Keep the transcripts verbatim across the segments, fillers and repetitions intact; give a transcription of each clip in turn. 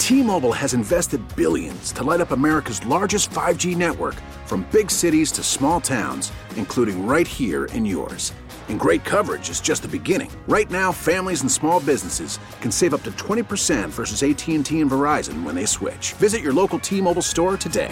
T-Mobile has invested billions to light up America's largest five G network, from big cities to small towns, including right here in yours. And great coverage is just the beginning. Right now, families and small businesses can save up to twenty percent versus A T and T and Verizon when they switch. Visit your local T-Mobile store today.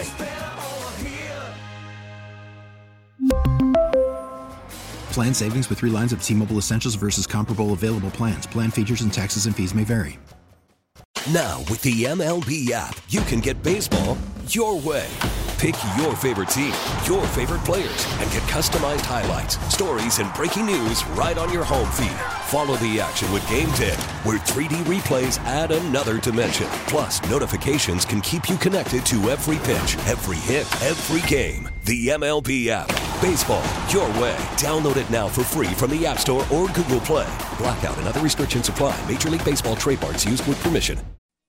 Plan savings with three lines of T-Mobile Essentials versus comparable available plans. Plan features and taxes and fees may vary. Now, with the M L B app, you can get baseball your way. Pick your favorite team, your favorite players, and get customized highlights, stories, and breaking news right on your home feed. Follow the action with Game Day, where three D replays add another dimension. Plus, notifications can keep you connected to every pitch, every hit, every game. The M L B app. Baseball your way. Download it now for free from the App Store or Google Play. Blackout and other restrictions apply. Major League Baseball trademarks used with permission.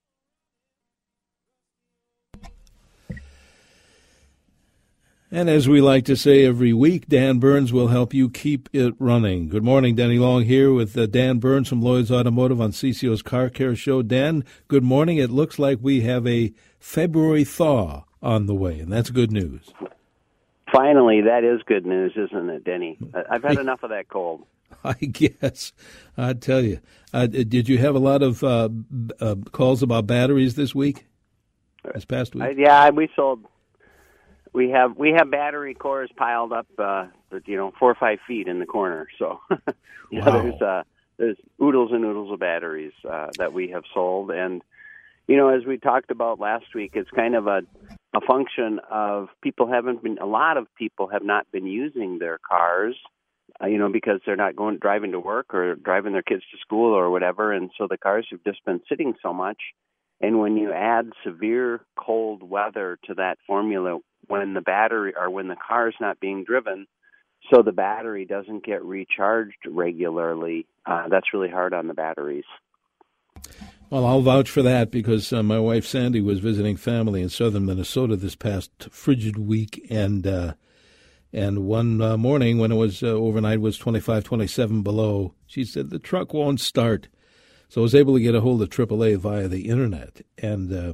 And as we like to say every week, Dan Burns will help you keep it running. Good morning, Denny Long here with uh, Dan Burns from Lloyd's Automotive on C C O's Car Care Show. Dan, good morning. It looks like we have a February thaw on the way, and that's good news. Finally, that is good news, isn't it, Denny? I've had enough of that cold. I guess. I tell you. Uh, did you have a lot of uh, uh, calls about batteries this week, this past week? Uh, yeah, we sold... We have we have battery cores piled up, uh, you know, four or five feet in the corner. So, yeah, wow. there's uh, there's oodles and oodles of batteries uh, that we have sold, and you know, as we talked about last week, it's kind of a a function of people haven't been. A lot of people have not been using their cars, uh, you know, because they're not going driving to work or driving their kids to school or whatever, and so the cars have just been sitting so much. And when you add severe cold weather to that formula, when the battery or when the car is not being driven, so the battery doesn't get recharged regularly, uh, that's really hard on the batteries. Well, I'll vouch for that because uh, my wife Sandy was visiting family in southern Minnesota this past frigid week, and uh, and one uh, morning when it was uh, overnight was twenty-five, twenty-seven below, she said the truck won't start. So I was able to get a hold of triple A via the internet, and uh,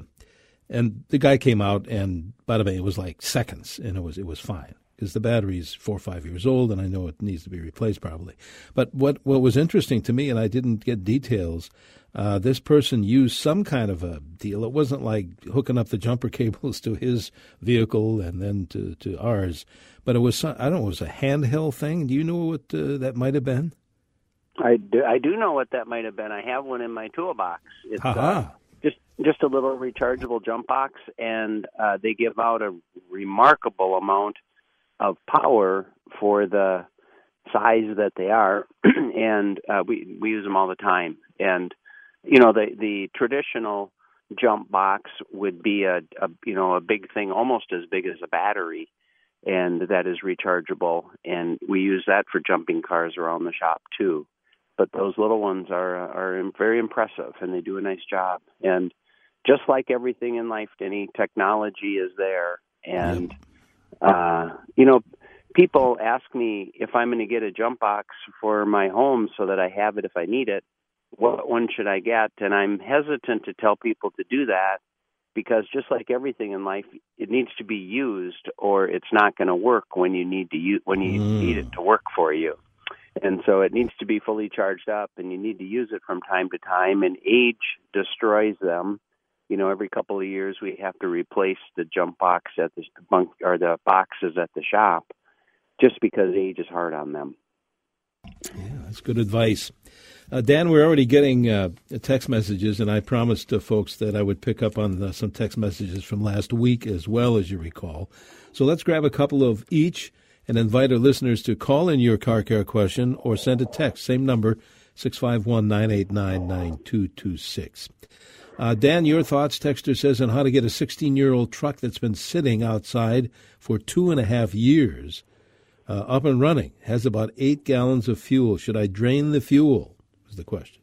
and the guy came out, and by the way, it was like seconds, and it was it was fine because the battery's four or five years old, and I know it needs to be replaced probably. But what what was interesting to me, and I didn't get details, uh, this person used some kind of a deal. It wasn't like hooking up the jumper cables to his vehicle and then to, to ours, but it was some, I don't know, it was a handheld thing. Do you know what uh, that might have been? I do, I do know what that might have been. I have one in my toolbox. It's uh, just just a little rechargeable jump box, and uh, they give out a remarkable amount of power for the size that they are, and uh, we we use them all the time. And you know, the the traditional jump box would be a, a you know a big thing, almost as big as a battery, and that is rechargeable. And we use that for jumping cars around the shop too. But those little ones are are very impressive, and they do a nice job. And just like everything in life, any technology is there. And, uh, you know, people ask me if I'm going to get a jump box for my home so that I have it if I need it, what one should I get? And I'm hesitant to tell people to do that because just like everything in life, it needs to be used or it's not going to work when you need to use, when you mm. need it to work for you. And so it needs to be fully charged up, and you need to use it from time to time, and age destroys them. You know, every couple of years we have to replace the jump box at the bunk or the boxes at the shop just because age is hard on them. Yeah, that's good advice. Uh, Dan, we're already getting uh, text messages, and I promised uh, folks that I would pick up on the, some text messages from last week as well, as you recall. So let's grab a couple of each and invite our listeners to call in your car care question or send a text. Same number, six five one, nine eight nine, nine two two six. Uh, Dan, your thoughts, texter says, on how to get a sixteen-year-old truck that's been sitting outside for two and a half years uh, up and running. Has about eight gallons of fuel. Should I drain the fuel? Is the question.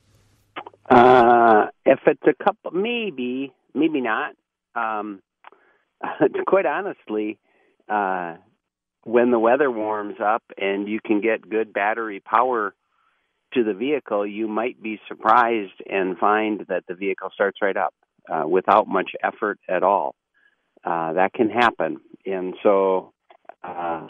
Uh, if it's a couple, maybe, maybe not. Um, quite honestly, uh, when the weather warms up and you can get good battery power to the vehicle, you might be surprised and find that the vehicle starts right up. uh, without much effort at all. Uh, that can happen. And so uh,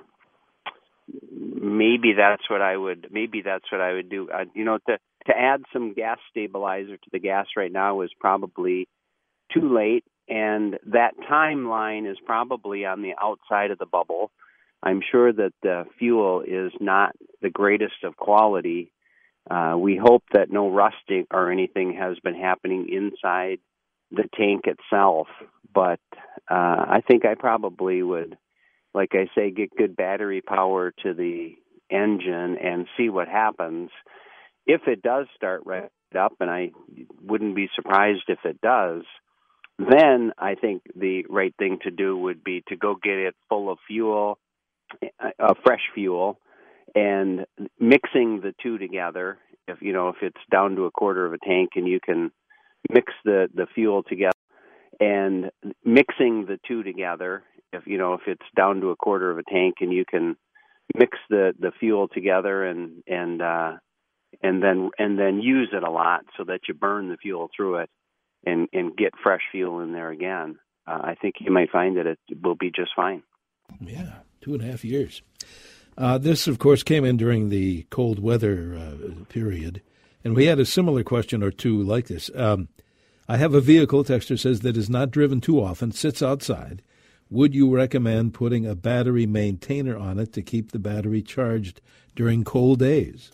maybe that's what I would, maybe that's what I would do. Uh, you know, to, to add some gas stabilizer to the gas right now is probably too late. And that timeline is probably on the outside of the bubble. I'm sure that the fuel is not the greatest of quality. Uh, we hope that no rusting or anything has been happening inside the tank itself. But uh, I think I probably would, like I say, get good battery power to the engine and see what happens. If it does start right up, and I wouldn't be surprised if it does, then I think the right thing to do would be to go get it full of fuel, uh, fresh fuel, and mixing the two together. If you know if it's down to a quarter of a tank, and you can mix the, the fuel together, and mixing the two together. If you know if it's down to a quarter of a tank, and you can mix the, the fuel together, and and uh, and then and then use it a lot so that you burn the fuel through it. And, and get fresh fuel in there again. Uh, I think you might find that it will be just fine. Yeah, two and a half years. Uh, this, of course, came in during the cold weather uh, period, and we had a similar question or two like this. Um, I have a vehicle, Texter says, that is not driven too often, sits outside. Would you recommend putting a battery maintainer on it to keep the battery charged during cold days?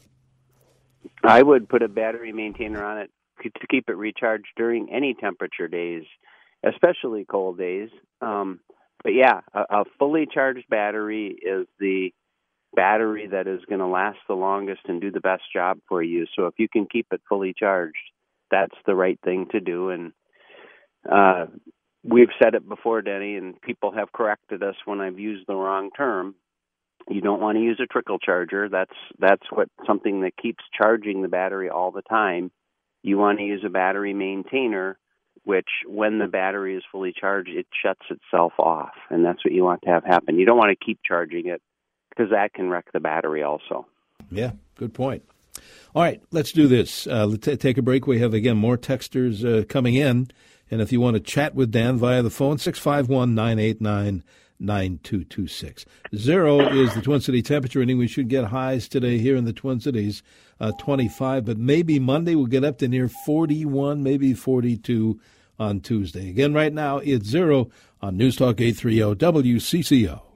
I would put a battery maintainer on it to keep it recharged during any temperature days, especially cold days. Um, but yeah, a, a fully charged battery is the battery that is going to last the longest and do the best job for you. So if you can keep it fully charged, that's the right thing to do. And uh, we've said it before, Denny, and people have corrected us when I've used the wrong term. You don't want to use a trickle charger. That's that's what something that keeps charging the battery all the time. You want to use a battery maintainer, which when the battery is fully charged, it shuts itself off. And that's what you want to have happen. You don't want to keep charging it because that can wreck the battery also. Yeah, good point. All right, let's do this. Uh, let's t- take a break. We have, again, more texters uh, coming in. And if you want to chat with Dan via the phone, six five one, nine eight nine, nine two two six. Zero is the Twin City temperature reading. We should get highs today here in the Twin Cities, uh, twenty-five, but maybe Monday we'll get up to near forty-one, maybe forty-two on Tuesday. Again, right now it's zero on News Talk eight thirty W C C O.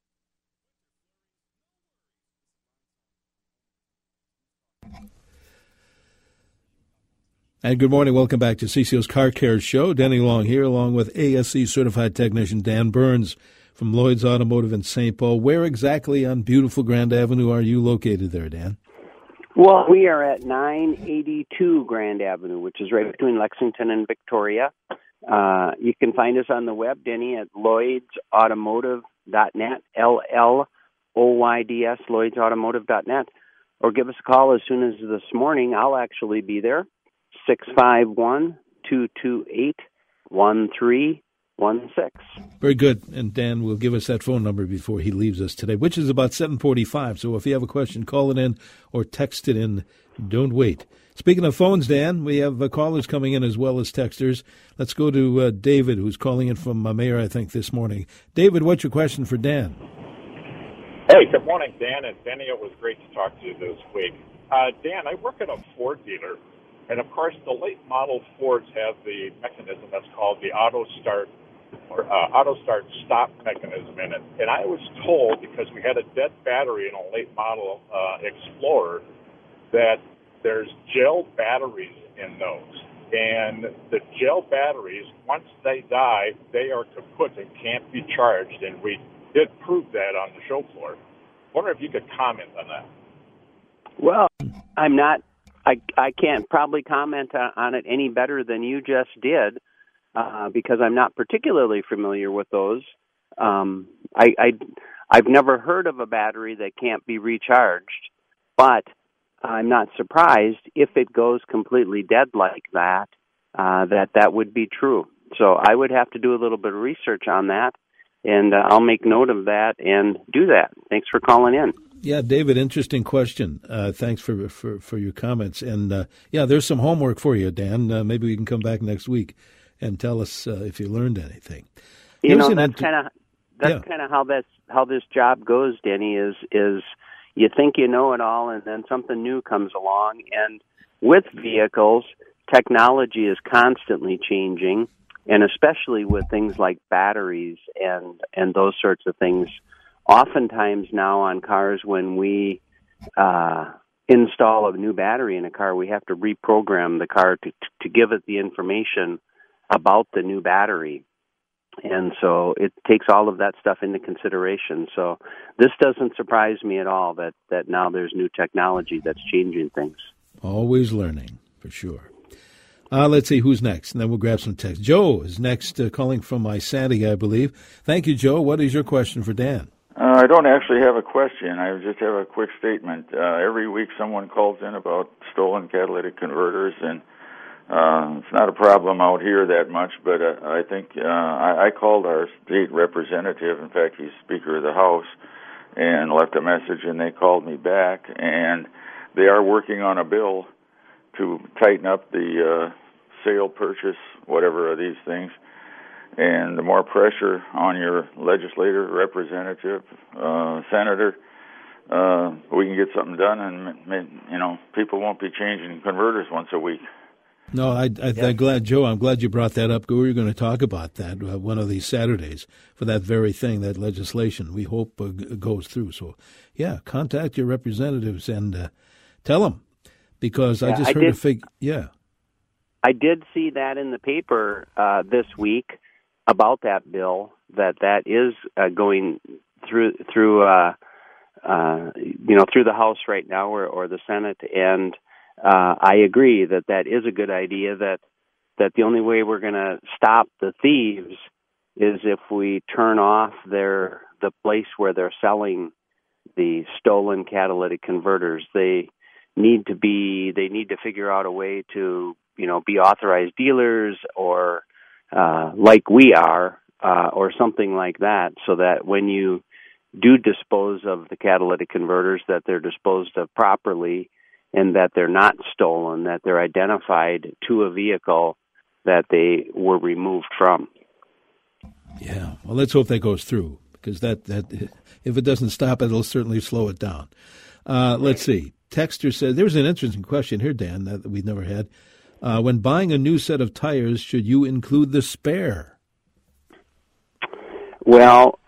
And good morning. Welcome back to C C O's Car Care Show. Denny Long here, along with A S C certified technician Dan Burns from Lloyd's Automotive in Saint Paul. Where exactly on beautiful Grand Avenue are you located there, Dan? Well, we are at nine eighty-two Grand Avenue, which is right between Lexington and Victoria. Uh, you can find us on the web, Denny, at lloyds automotive dot net, L L O Y D S, lloyds automotive dot net, or give us a call as soon as this morning. I'll actually be there. six five one, two two eight, one three one six. Very good. And Dan will give us that phone number before he leaves us today, which is about seven forty-five. So if you have a question, call it in or text it in. Don't wait. Speaking of phones, Dan, we have uh, callers coming in as well as texters. Let's go to uh, David, who's calling in from uh, Mayor, I think, this morning. David, what's your question for Dan? Hey, good morning, Dan. And Denny, it was great to talk to you this week. Uh, Dan, I work at a Ford dealer. And, of course, the late model Fords have the mechanism that's called the auto start or uh, auto start stop mechanism in it. And I was told, because we had a dead battery in a late model uh, Explorer, that there's gel batteries in those. And the gel batteries, once they die, they are kaput and can't be charged. And we did prove that on the show floor. I wonder if you could comment on that. Well, I'm not. I, I can't probably comment on it any better than you just did uh, because I'm not particularly familiar with those. Um, I, I, I've never heard of a battery that can't be recharged, but I'm not surprised if it goes completely dead like that, uh, that that would be true. So I would have to do a little bit of research on that, and uh, I'll make note of that and do that. Thanks for calling in. Yeah, David, interesting question. Uh, thanks for, for, for your comments. And, uh, yeah, there's some homework for you, Dan. Uh, maybe we can come back next week and tell us uh, if you learned anything. You Here's know, that's int- kind of that's yeah. kind of how that's how this job goes, Denny. Is is you think you know it all, and then something new comes along. And with vehicles, technology is constantly changing, and especially with things like batteries and and those sorts of things. Oftentimes now on cars, when we uh, install a new battery in a car, we have to reprogram the car to to give it the information about the new battery. And so it takes all of that stuff into consideration. So this doesn't surprise me at all that, that now there's new technology that's changing things. Always learning, for sure. Uh, let's see who's next, and then we'll grab some text. Joe is next, uh, calling from Isanti, I believe. Thank you, Joe. What is your question for Dan? Uh, I don't actually have a question. I just have a quick statement. Uh, every week someone calls in about stolen catalytic converters, and Uh, it's not a problem out here that much, but uh, I think uh, I, I called our state representative. In fact, he's Speaker of the House, and left a message, and they called me back, and they are working on a bill to tighten up the uh, sale, purchase, whatever of these things. And the more pressure on your legislator, representative, uh, senator, uh, we can get something done, and you know, people won't be changing converters once a week. No, I, I, yeah. I'm glad, Joe, I'm glad you brought that up. We were going to talk about that uh, one of these Saturdays for that very thing, that legislation we hope uh, g- goes through. So, yeah, contact your representatives and uh, tell them, because yeah, I just heard I did, a fig. Yeah. I did see that in the paper uh, this week about that bill, that that is uh, going through, through uh, uh, you know, through the House right now, or, or the Senate, and Uh, I agree that that is a good idea, that that the only way we're going to stop the thieves is if we turn off their the place where they're selling the stolen catalytic converters. They need to be they need to figure out a way to, you know, be authorized dealers, or uh, like we are, uh, or something like that, so that when you do dispose of the catalytic converters, that they're disposed of properly, and that they're not stolen, that they're identified to a vehicle that they were removed from. Yeah, well, let's hope that goes through, because that, that if it doesn't stop it, it'll certainly slow it down. Uh, let's see. Texter says, there's an interesting question here, Dan, that we've never had. Uh, when buying a new set of tires, should you include the spare? Well,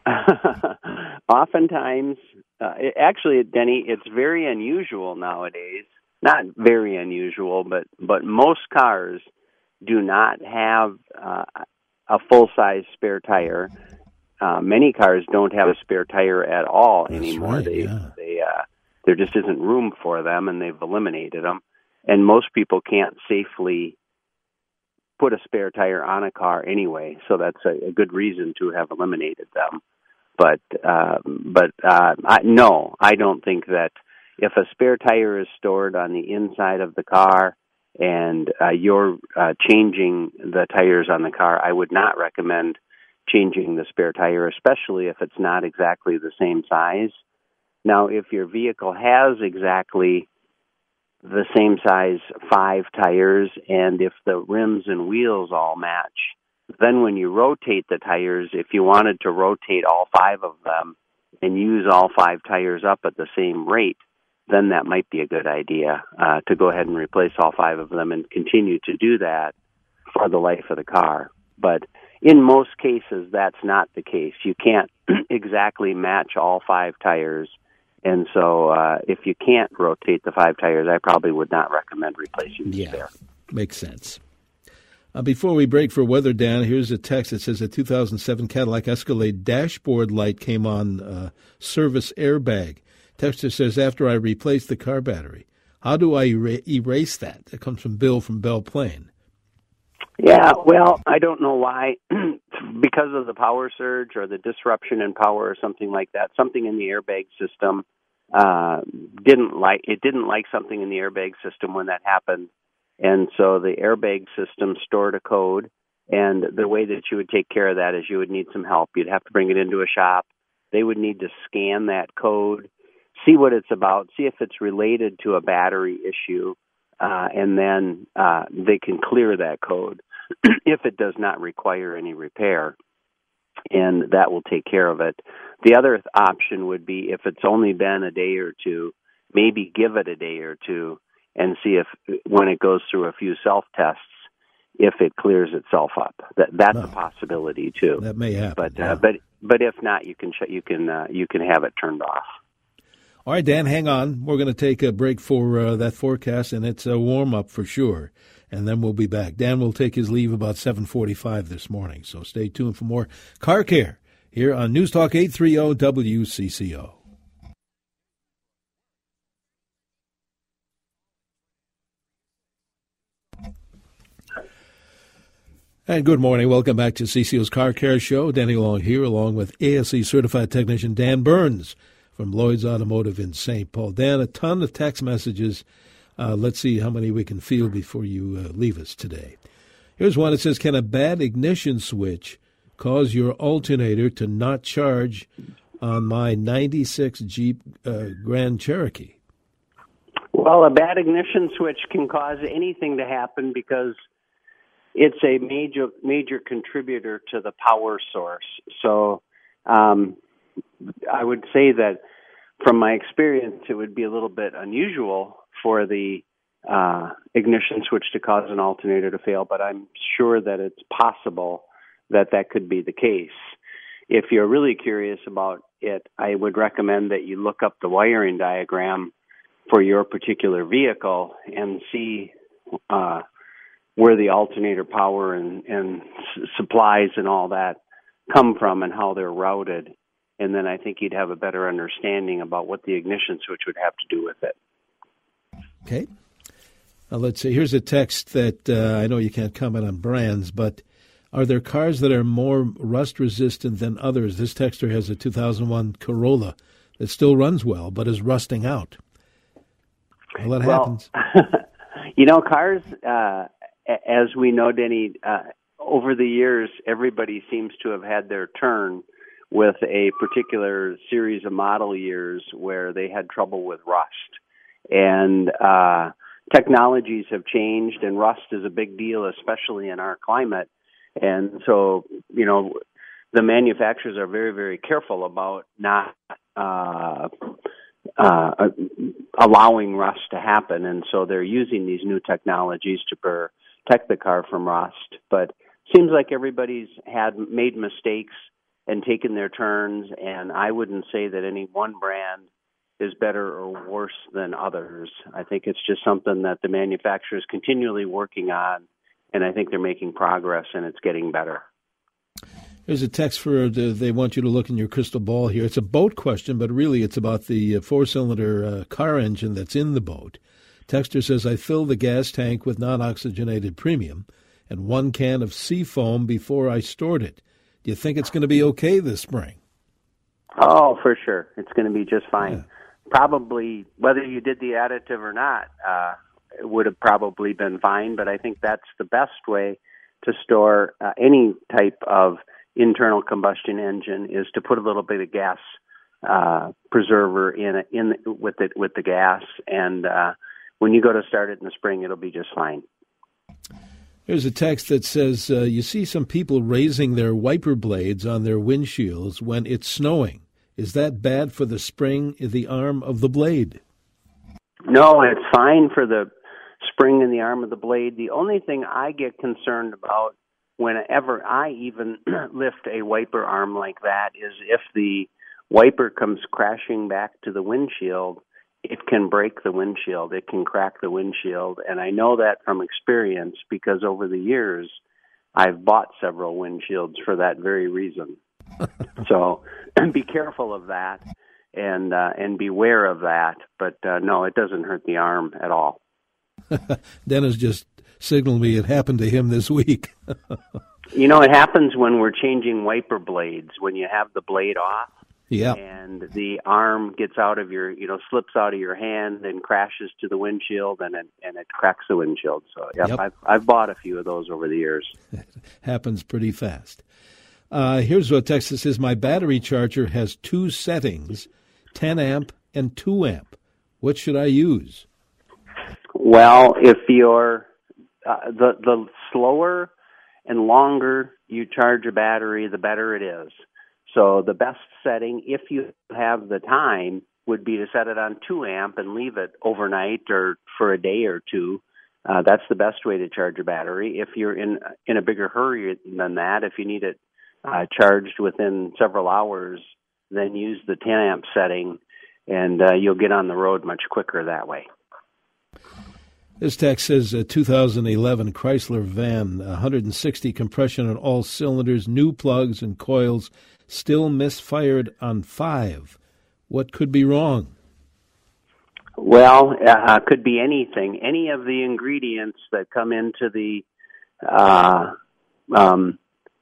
oftentimes, uh, it, actually, Denny, it's very unusual nowadays. Not very unusual, but, but most cars do not have uh, a full-size spare tire. Uh, many cars don't have a spare tire at all That's anymore. Right, they, yeah. they, uh, there just isn't room for them, and they've eliminated them. And most people can't safely put a spare tire on a car anyway, so that's a, a good reason to have eliminated them. But uh, but uh, I, no, I don't think that if a spare tire is stored on the inside of the car and uh, you're uh, changing the tires on the car, I would not recommend changing the spare tire, especially if it's not exactly the same size. Now, if your vehicle has exactly the same size five tires, and if the rims and wheels all match, then when you rotate the tires, if you wanted to rotate all five of them and use all five tires up at the same rate, then that might be a good idea uh, to go ahead and replace all five of them and continue to do that for the life of the car. But in most cases, that's not the case. You can't exactly match all five tires. And so uh, if you can't rotate the five tires, I probably would not recommend replacing the yeah, spare. Makes sense. Uh, before we break for weather, Dan, here's a text that says a two thousand seven Cadillac Escalade dashboard light came on uh, service airbag. Texter says, after I replaced the car battery, how do I er- erase that? That comes from Bill from Belle Plaine. Yeah, well, I don't know why. Because of the power surge or the disruption in power or something like that, something in the airbag system uh, didn't like it didn't like something in the airbag system when that happened. And so the airbag system stored a code, and the way that you would take care of that is you would need some help. You'd have to bring it into a shop. They would need to scan that code, see what it's about, see if it's related to a battery issue, uh, and then uh, they can clear that code. if it does not require any repair, and that will take care of it. The other option would be if it's only been a day or two, maybe give it a day or two and see if when it goes through a few self-tests, if it clears itself up. That that's no. a possibility too. That may happen. But yeah. uh, but but if not, you can sh- you can uh, you can have it turned off. All right, Dan, hang on. We're going to take a break for uh, that forecast, and it's a warm-up for sure, and then we'll be back. Dan will take his leave about seven forty-five this morning, so stay tuned for more Car Care here on News Talk eight thirty W C C O. And good morning. Welcome back to C C O's Car Care Show. Danny Long here, along with A S E certified technician Dan Burns from Lloyd's Automotive in Saint Paul. Dan, a ton of text messages. Uh, let's see how many we can field before you uh, leave us today. Here's one that says, can a bad ignition switch cause your alternator to not charge on my ninety-six Jeep uh, Grand Cherokee? Well, a bad ignition switch can cause anything to happen because it's a major major contributor to the power source. So um, I would say that from my experience, it would be a little bit unusual for the uh, ignition switch to cause an alternator to fail, but I'm sure that it's possible that that could be the case. If you're really curious about it, I would recommend that you look up the wiring diagram for your particular vehicle and see uh, where the alternator power and, and s- supplies and all that come from and how they're routed. And then I think you'd have a better understanding about what the ignition switch would have to do with it. Okay. Now let's see. Here's a text that uh, I know you can't comment on brands, but are there cars that are more rust-resistant than others? This texter has a two thousand one Corolla that still runs well but is rusting out. Well, that well, happens. You know, cars... Uh, As we know, Denny, uh, over the years, everybody seems to have had their turn with a particular series of model years where they had trouble with rust. And uh, technologies have changed, and rust is a big deal, especially in our climate. And so, you know, the manufacturers are very, very careful about not uh, uh, allowing rust to happen. And so they're using these new technologies to per- protect the car from rust, but seems like everybody's had made mistakes and taken their turns, and I wouldn't say that any one brand is better or worse than others. I think it's just something that the manufacturer is continually working on, and I think they're making progress, and it's getting better. There's a text for the, they want you to look in your crystal ball here. It's a boat question, but really it's about the four-cylinder uh, car engine that's in the boat. Texter says, I filled the gas tank with non-oxygenated premium and one can of Seafoam before I stored it. Do you think it's going to be okay this spring? Oh, for sure. It's going to be just fine. Yeah. Probably, whether you did the additive or not, uh, it would have probably been fine, but I think that's the best way to store uh, any type of internal combustion engine is to put a little bit of gas uh, preserver in it, in with it with the gas, and uh, when you go to start it in the spring, it'll be just fine. There's a text that says, uh, you see some people raising their wiper blades on their windshields when it's snowing. Is that bad for the spring in the arm of the blade? No, it's fine for the spring in the arm of the blade. The only thing I get concerned about whenever I even lift a wiper arm like that is if the wiper comes crashing back to the windshield, it can break the windshield. It can crack the windshield. And I know that from experience because over the years, I've bought several windshields for that very reason. So be careful of that and uh, and beware of that. But uh, no, it doesn't hurt the arm at all. Dennis just signaled me it happened to him this week. You know, it happens when we're changing wiper blades, when you have the blade off. Yeah. And the arm gets out of your, you know, slips out of your hand and crashes to the windshield, and it, and it cracks the windshield. So, yep, yep. I've, I've bought a few of those over the years. It happens pretty fast. Uh, here's what text says, my battery charger has two settings, ten amp and two amp. What should I use? Well, if you're, uh, the, the slower and longer you charge a battery, the better it is. So the best setting, if you have the time, would be to set it on two amp and leave it overnight or for a day or two. Uh, that's the best way to charge a battery. If you're in in a bigger hurry than that, if you need it uh, charged within several hours, then use the ten amp setting, and uh, you'll get on the road much quicker that way. This text says a two thousand eleven Chrysler van, one hundred sixty compression on all cylinders, new plugs and coils, still misfired on five. What could be wrong? Well, uh, could be anything. Any of the ingredients that come into the uh, um,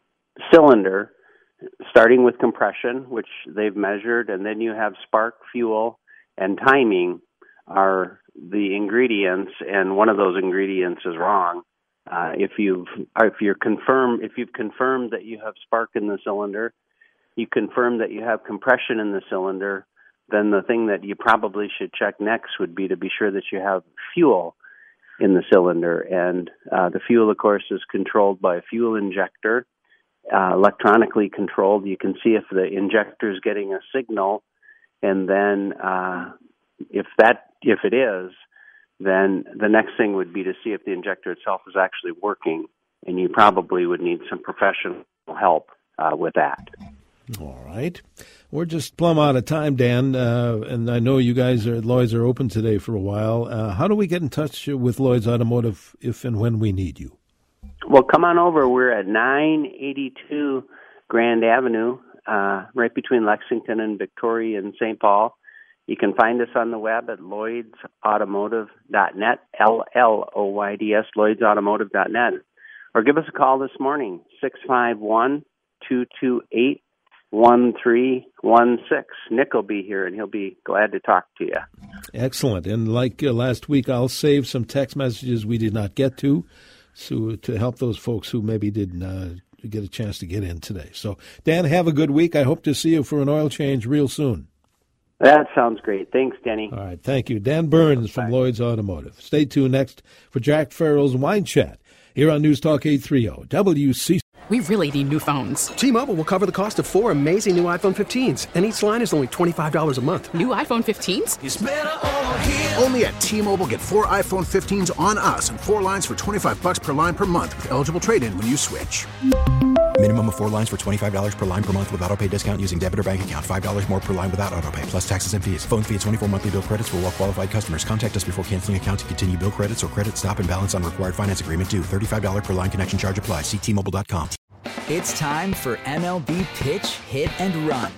cylinder, starting with compression, which they've measured, and then you have spark, fuel, and timing are the ingredients, and one of those ingredients is wrong. Uh, if you've if you're confirmed if you've confirmed that you have spark in the cylinder, you confirm that you have compression in the cylinder, then the thing that you probably should check next would be to be sure that you have fuel in the cylinder. And uh, the fuel, of course, is controlled by a fuel injector, uh, electronically controlled. You can see if the injector is getting a signal, and then uh, if that if it is, then the next thing would be to see if the injector itself is actually working, and you probably would need some professional help uh, with that. All right. We're just plumb out of time, Dan, uh, and I know you guys are, Lloyd's are open today for a while. Uh, how do we get in touch with Lloyd's Automotive if and when we need you? Well, come on over. We're at nine eighty-two Grand Avenue, uh, right between Lexington and Victoria and Saint Paul. You can find us on the web at lloyds automotive dot net, L L O Y D S, lloyds automotive dot net. Or give us a call this morning, six five one, two two eight, one three one six. Nick will be here, and he'll be glad to talk to you. Excellent. And like uh, last week, I'll save some text messages we did not get to, so to help those folks who maybe didn't uh, get a chance to get in today. So, Dan, have a good week. I hope to see you for an oil change real soon. That sounds great. Thanks, Denny. All right. Thank you. Dan Burns from Bye. Lloyd's Automotive. Stay tuned next for Jack Farrell's Wine Chat here on News Talk eight thirty W C. We really need new phones. T-Mobile will cover the cost of four amazing new iPhone fifteens, and each line is only twenty-five dollars a month. New iPhone fifteens? It's better over here. Only at T-Mobile, get four iPhone fifteens on us and four lines for twenty-five bucks per line per month with eligible trade-in when you switch. Minimum of four lines for twenty-five dollars per line per month with autopay discount using debit or bank account. five dollars more per line without autopay, plus taxes and fees. Phone fee at twenty-four monthly bill credits for well-qualified customers. Contact us before canceling account to continue bill credits or credit stop and balance on required finance agreement due. thirty-five dollars per line connection charge applies. See T Mobile dot com. It's time for M L B Pitch, Hit, and Run,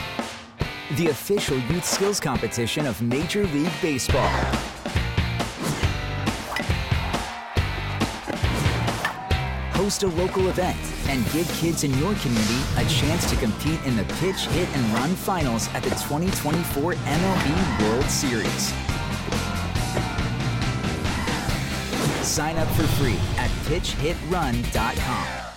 the official youth skills competition of Major League Baseball. Host a local event and give kids in your community a chance to compete in the Pitch, Hit, and Run finals at the twenty twenty-four M L B World Series. Sign up for free at pitch hit run dot com.